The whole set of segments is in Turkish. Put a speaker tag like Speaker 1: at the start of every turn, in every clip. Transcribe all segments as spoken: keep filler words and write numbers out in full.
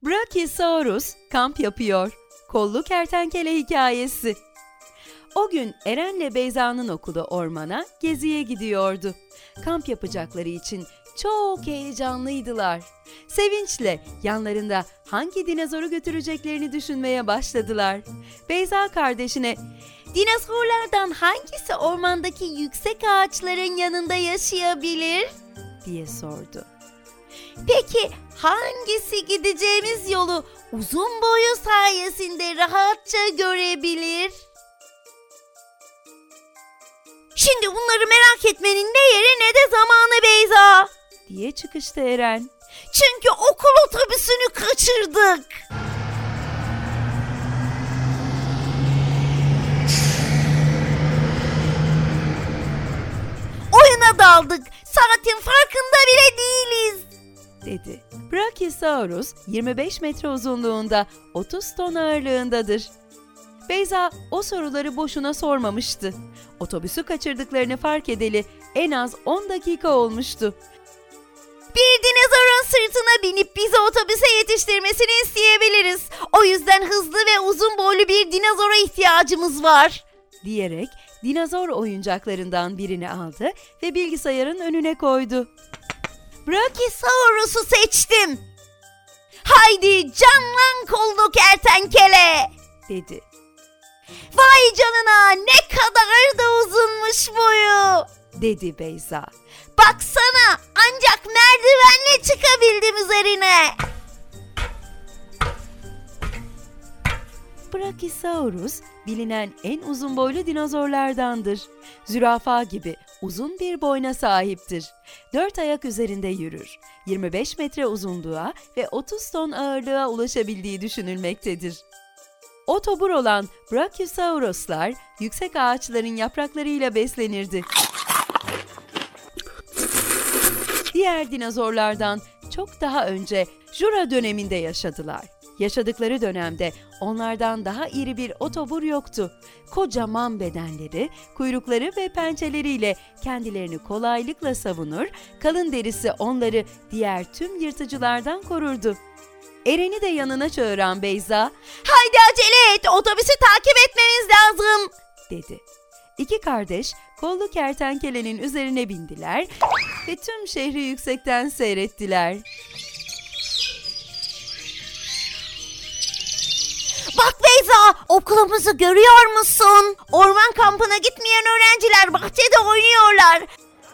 Speaker 1: Brachiosaurus kamp yapıyor. Kollu kertenkele hikayesi. O gün Eren'le Beyza'nın okulu ormana geziye gidiyordu. Kamp yapacakları için çok heyecanlıydılar. Sevinçle yanlarında hangi dinozoru götüreceklerini düşünmeye başladılar. Beyza kardeşine, "Dinozorlardan hangisi ormandaki yüksek ağaçların yanında yaşayabilir?" diye sordu. "Peki hangisi gideceğimiz yolu uzun boyu sayesinde rahatça görebilir?" "Şimdi bunları merak etmenin ne yeri ne de zamanı Beyza," diye çıkıştı Eren. "Çünkü okul otobüsünü kaçırdık." "Oyuna daldık. Saatin farkında bile değiliz," dedi. Brachiosaurus yirmi beş metre uzunluğunda, otuz ton ağırlığındadır. Beyza o soruları boşuna sormamıştı. Otobüsü kaçırdıklarını fark edeli en az on dakika olmuştu. "Bir dinozorun sırtına binip bizi otobüse yetiştirmesini isteyebiliriz. O yüzden hızlı ve uzun boylu bir dinozora ihtiyacımız var," diyerek dinozor oyuncaklarından birini aldı ve bilgisayarın önüne koydu. "Brachiosaurus'u seçtim. Haydi canlan kollu kertenkele," dedi. "Vay canına, ne kadar da uzunmuş boyu," dedi Beyza. "Baksana, ancak merdivenle çıkabildim üzerine." Brachiosaurus bilinen en uzun boylu dinozorlardandır. Zürafa gibi uzun bir boyna sahiptir. Dört ayak üzerinde yürür. yirmi beş metre uzunluğa ve otuz ton ağırlığa ulaşabildiği düşünülmektedir. Otobur olan Brachiosauruslar yüksek ağaçların yapraklarıyla beslenirdi. Diğer dinozorlardan çok daha önce Jura döneminde yaşadılar. Yaşadıkları dönemde onlardan daha iri bir otobur yoktu. Kocaman bedenleri, kuyrukları ve pençeleriyle kendilerini kolaylıkla savunur, kalın derisi onları diğer tüm yırtıcılardan korurdu. Eren'i de yanına çağıran Beyza, "Haydi acele et, otobüsü takip etmemiz lazım," dedi. İki kardeş kollu kertenkelenin üzerine bindiler ve tüm şehri yüksekten seyrettiler. "Bak Beyza, okulumuzu görüyor musun? Orman kampına gitmeyen öğrenciler bahçede oynuyorlar."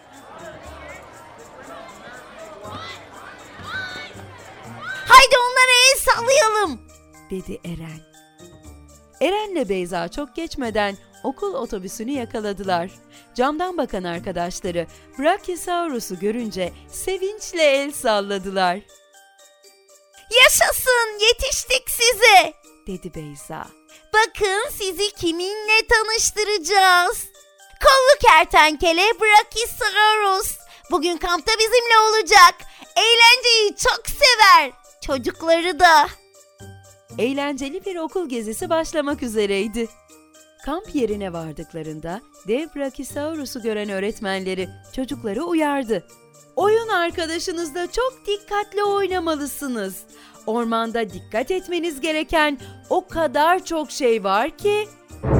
Speaker 1: "Haydi onlara el sallayalım," dedi Eren. Eren'le Beyza çok geçmeden okul otobüsünü yakaladılar. Camdan bakan arkadaşları Brachiosaurus'u görünce sevinçle el salladılar. "Yaşasın, yetiştik size," dedi Beyza. "Bakın sizi kiminle tanıştıracağız. Kollu kertenkele Brachiosaurus. Bugün kampta bizimle olacak. Eğlenceyi çok sever. Çocukları da." Eğlenceli bir okul gezisi başlamak üzereydi. Kamp yerine vardıklarında dev Brachiosaurus'u gören öğretmenleri çocukları uyardı. "Oyun arkadaşınızla çok dikkatli oynamalısınız. Ormanda dikkat etmeniz gereken o kadar çok şey var ki."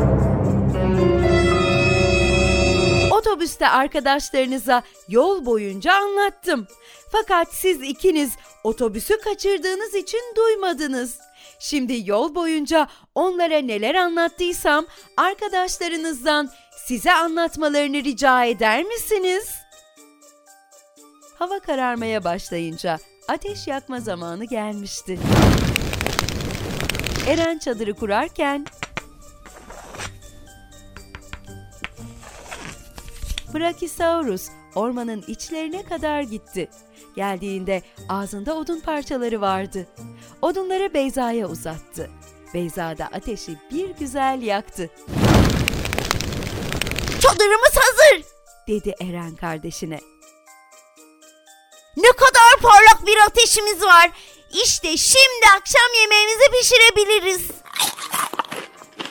Speaker 1: Otobüste arkadaşlarınıza yol boyunca anlattım. Fakat siz ikiniz otobüsü kaçırdığınız için duymadınız. Şimdi yol boyunca onlara neler anlattıysam arkadaşlarınızdan size anlatmalarını rica eder misiniz? Hava kararmaya başlayınca ateş yakma zamanı gelmişti. Eren çadırı kurarken Brachiosaurus ormanın içlerine kadar gitti. Geldiğinde ağzında odun parçaları vardı. Odunları Beyza'ya uzattı. Beyza da ateşi bir güzel yaktı. "Çadırımız hazır," dedi Eren kardeşine. "Ne kadar parlak bir ateşimiz var. İşte şimdi akşam yemeğimizi pişirebiliriz."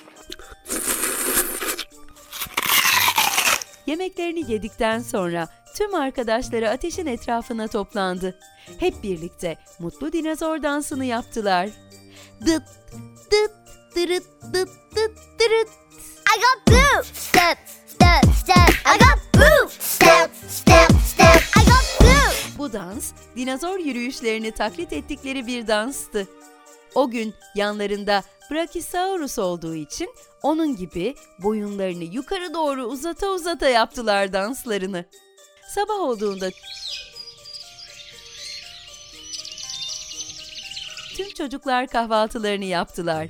Speaker 1: Yemeklerini yedikten sonra Tüm arkadaşları ateşin etrafına toplandı. Hep birlikte mutlu dinozor dansını yaptılar. Dıt dıt dırıt dıt dıt dırıt.
Speaker 2: I got blue step, step, step. I got blue step, step, step. I got blue.
Speaker 1: Bu dans, dinozor yürüyüşlerini taklit ettikleri bir danstı. O gün yanlarında Brachiosaurus olduğu için onun gibi boyunlarını yukarı doğru uzata uzata yaptılar danslarını. Sabah olduğunda tüm çocuklar kahvaltılarını yaptılar.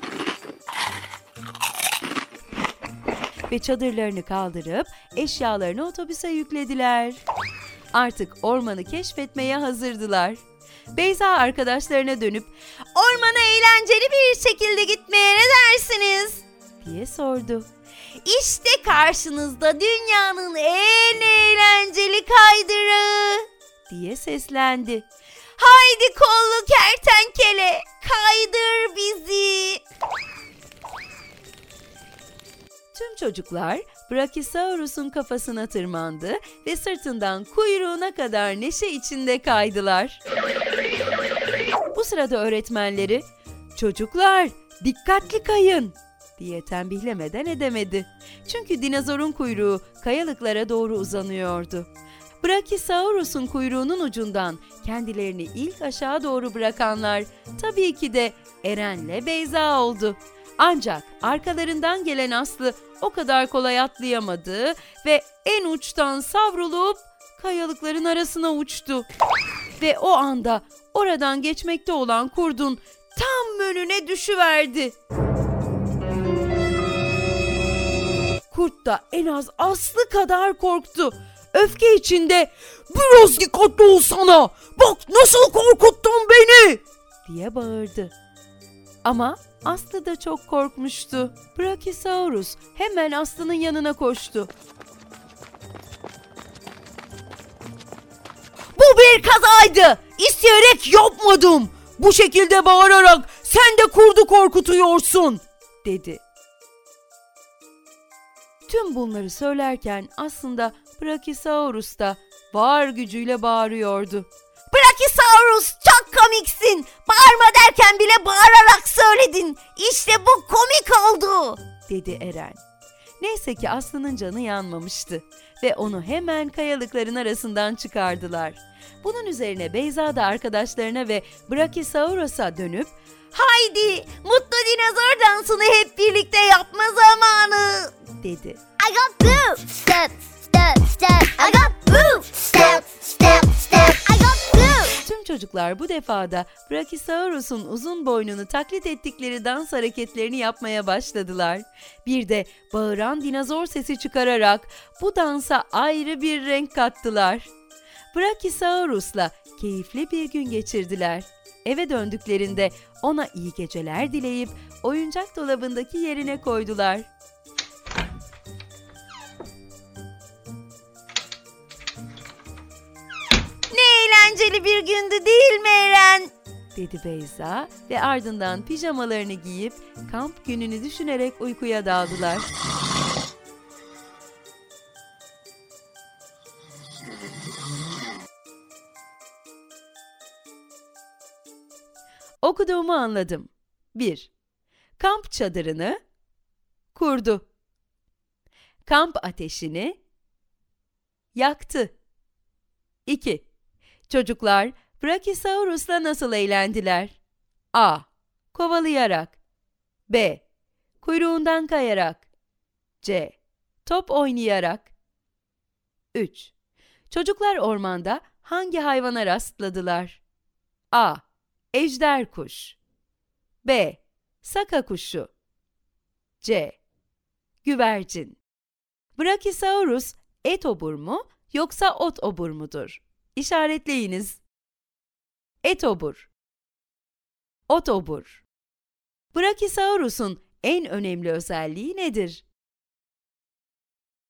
Speaker 1: Ve çadırlarını kaldırıp eşyalarını otobüse yüklediler. Artık ormanı keşfetmeye hazırdılar. Beyza arkadaşlarına dönüp "Ormana eğlenceli bir şekilde gitmeye ne dersiniz?" diye sordu. "İşte karşınızda dünyanın en eğlenceli kaydırağı," diye seslendi. "Haydi kollu kertenkele, kaydır bizi." Tüm çocuklar Brachiosaurus'un kafasına tırmandı ve sırtından kuyruğuna kadar neşe içinde kaydılar. Bu sırada öğretmenleri "Çocuklar, dikkatli kayın," diye tembihlemeden edemedi. Çünkü dinozorun kuyruğu kayalıklara doğru uzanıyordu. Brachiosaurus'un kuyruğunun ucundan kendilerini ilk aşağı doğru bırakanlar tabii ki de Eren'le Beyza oldu. Ancak arkalarından gelen Aslı o kadar kolay atlayamadı ve en uçtan savrulup kayalıkların arasına uçtu. Ve o anda oradan geçmekte olan kurdun tam önüne düşüverdi. Kurt da en az Aslı kadar korktu. Öfke içinde "Biraz dikkatli olsana, bak nasıl korkuttun beni," diye bağırdı. Ama Aslı da çok korkmuştu. Brachiosaurus hemen Aslı'nın yanına koştu. "Bu bir kazaydı. İsteyerek yapmadım. Bu şekilde bağırarak sen de kurdu korkutuyorsun," dedi. Tüm bunları söylerken aslında Brachiosaurus da var gücüyle bağırıyordu. "Brachiosaurus, çok komiksin. Bağırma derken bile bağırarak söyledin. İşte bu komik oldu," dedi Eren. Neyse ki Aslı'nın canı yanmamıştı ve onu hemen kayalıkların arasından çıkardılar. Bunun üzerine Beyza da arkadaşlarına ve Brachiosaurus'a dönüp "Haydi, mutlu dinozor dansını hep birlikte yapma zamanı," dedi.
Speaker 2: I got blue step, step, step. I got blue step, step, step. I got blue.
Speaker 1: Tüm çocuklar bu defada Brachiosaurus'un uzun boynunu taklit ettikleri dans hareketlerini yapmaya başladılar. Bir de bağıran dinozor sesi çıkararak bu dansa ayrı bir renk kattılar. Brachiosaurus'la keyifli bir gün geçirdiler. Eve döndüklerinde ona iyi geceler dileyip oyuncak dolabındaki yerine koydular. "Ne eğlenceli bir gündü değil mi Eren?" dedi Beyza ve ardından pijamalarını giyip kamp gününü düşünerek uykuya daldılar. Okuduğumu anladım. bir. Kamp çadırını kurdu. Kamp ateşini yaktı. iki. Çocuklar Brachiosaurus'la nasıl eğlendiler? A. Kovalayarak. B. Kuyruğundan kayarak. C. Top oynayarak. üç. Çocuklar ormanda hangi hayvana rastladılar? A. Ejderkuş. B. Saka kuşu. C. Güvercin. Brachiosaurus etobur mu yoksa otobur mudur? İşaretleyiniz. Etobur. Otobur. Brachiosaurus'un en önemli özelliği nedir?